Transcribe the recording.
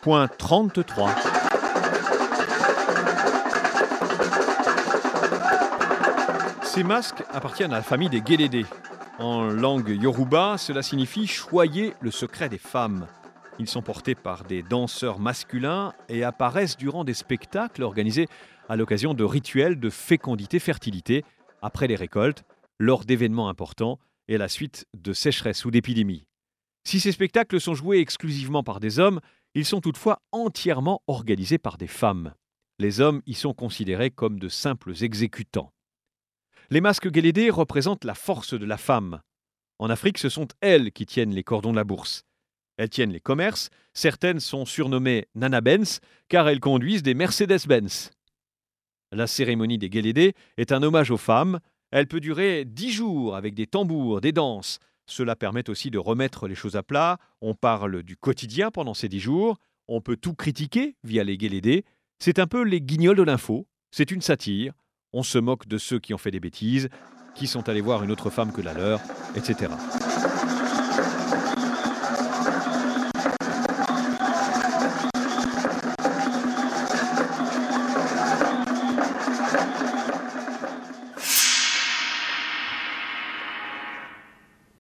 Point 33. Ces masques appartiennent à la famille des Guélédés. En langue yoruba, cela signifie choyer le secret des femmes. Ils sont portés par des danseurs masculins et apparaissent durant des spectacles organisés à l'occasion de rituels de fécondité-fertilité, après les récoltes, lors d'événements importants et à la suite de sécheresses ou d'épidémies. Si ces spectacles sont joués exclusivement par des hommes, ils sont toutefois entièrement organisés par des femmes. Les hommes y sont considérés comme de simples exécutants. Les masques Guélédés représentent la force de la femme. En Afrique, ce sont elles qui tiennent les cordons de la bourse. Elles tiennent les commerces, certaines sont surnommées Nana Benz car elles conduisent des Mercedes-Benz. La cérémonie des Guélédés est un hommage aux femmes. Elle peut durer 10 jours avec des tambours, des danses. Cela permet aussi de remettre les choses à plat. On parle du quotidien pendant ces 10 jours. On peut tout critiquer via les Guélédés. C'est un peu les guignols de l'info. C'est une satire. On se moque de ceux qui ont fait des bêtises, qui sont allés voir une autre femme que la leur, etc.